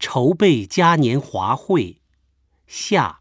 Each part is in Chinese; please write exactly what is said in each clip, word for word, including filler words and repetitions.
筹备嘉年华会下。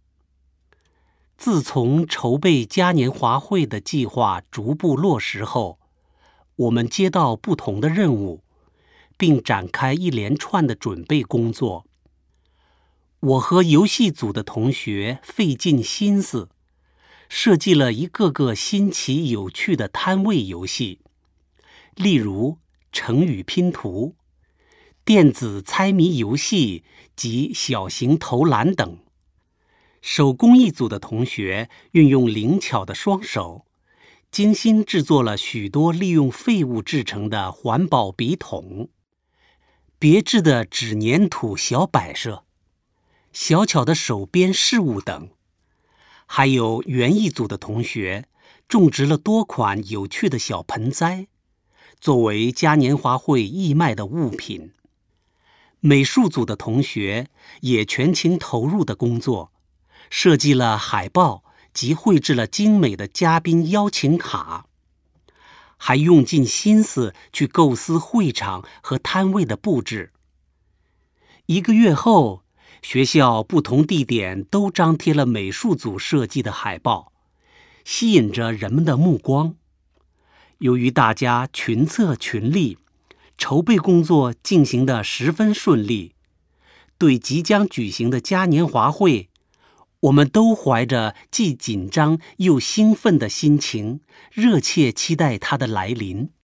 自从筹备嘉年华会的计划逐步落实后，我们接到不同的任务，并展开一连串的准备工作。我和游戏组的同学费尽心思，设计了一个个新奇有趣的摊位游戏，例如成语拼图、电子猜谜游戏及小型投篮等。手工艺组的同学运用灵巧的双手，精心制作了许多利用废物制成的环保笔筒、别致的纸粘土小摆设、小巧的手编饰物等。还有园艺组的同学种植了多款有趣的小盆栽，作为嘉年华会义卖的物品。美术组的同学也全情投入的工作，设计了海报及绘制了精美的嘉宾邀请卡，还用尽心思去构思会场和摊位的布置。一个月后，学校不同地点都张贴了美术组设计的海报，吸引着人们的目光。由于大家群策群力，筹备工作进行得十分顺利，对即将举行的嘉年华会，我们都怀着既紧张又兴奋的心情，热切期待它的来临。